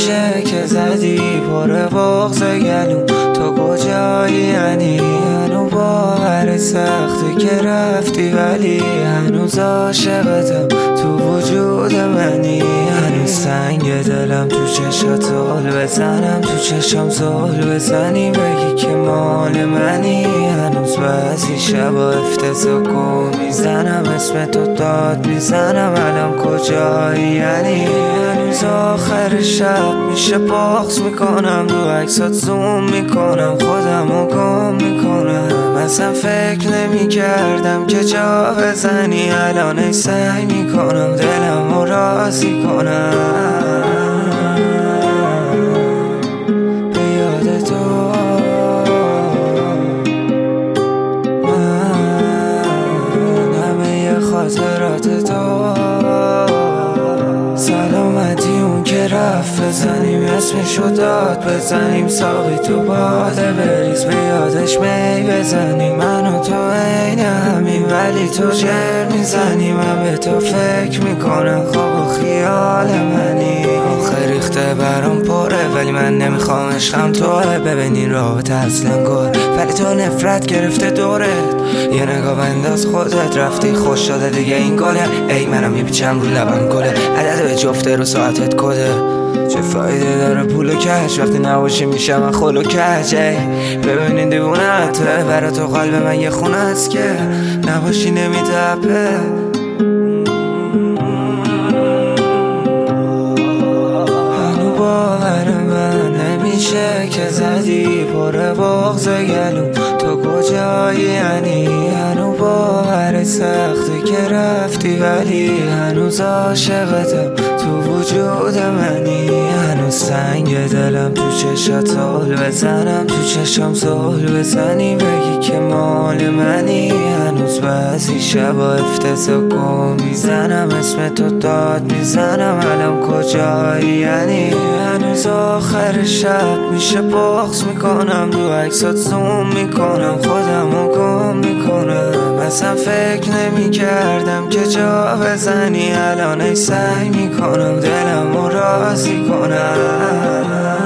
نمیشه که زدی پر بغض گلوم. تو کجایی یعنی هنو باور سخته که رفتی ولی هنوز عاشقتم تو وجود منی. هنوز سنگ دلم تو چشات زل بزنم تو چشم زل بزنی بگی که مال منی. هنوز بعضی شبا افتضاح گم میزنم اسم تو داد میزنم الان کجایی یعنی. هنوز آخر شب میشه باخت میکنم رو عکسات زوم میکنم خودمو گم میکنم. اصلا فکر نمی کردم که جا بزنی الان ای سعی میکنم دلمو راضی کنم. به یاد تو من همه خاطرات تو. سلامتی اون که رفت بزنیم اسمشو داد بزنیم ساقی تو باده بریز به یادش می بزنیم. من و تو عین همین ولی تو جر میزنی. من به تو فکر میکنم خواب و خیال منی. آخه ریخته برام پره ولی من نمیخوام عشقم توه. ببینین رابطه اصلا گل ولی تو نفرت گرفته دورت. یه نگاه بنداز خودت رفتی خوش شده دیگه این گله. ای منم میپیچم رو لبم گله عدد به جفته رو ساعتت کده. چه فایده داره پول و کش وقتی نباشی میشم من خل و کج. ببینین دیوونه توه برا تو قلب من یه خونه است که نباشی نمیتپه. هنو باور من نمیشه که زدی پر بغض گلوم. تو کجایی یعنی هنو باور سخته که رفتی ولی هنوز عاشقتم تو وجود منی. هنوز سنگ دلم تو چشات زل بزنم تو چشم زل بزنی بگی که مال منی. هنوز بعضی شبا افتضاح گم میزنم اسم تو داد میزنم الان کجایی یعنی. هنوز آخر شب میشه باخت میکنم رو عکسات زوم میکنم خودمو گم میکنم. اصلا فکر نمی کردم که جا بزنی الان ای سعی میکنم دلمو راضی کنم.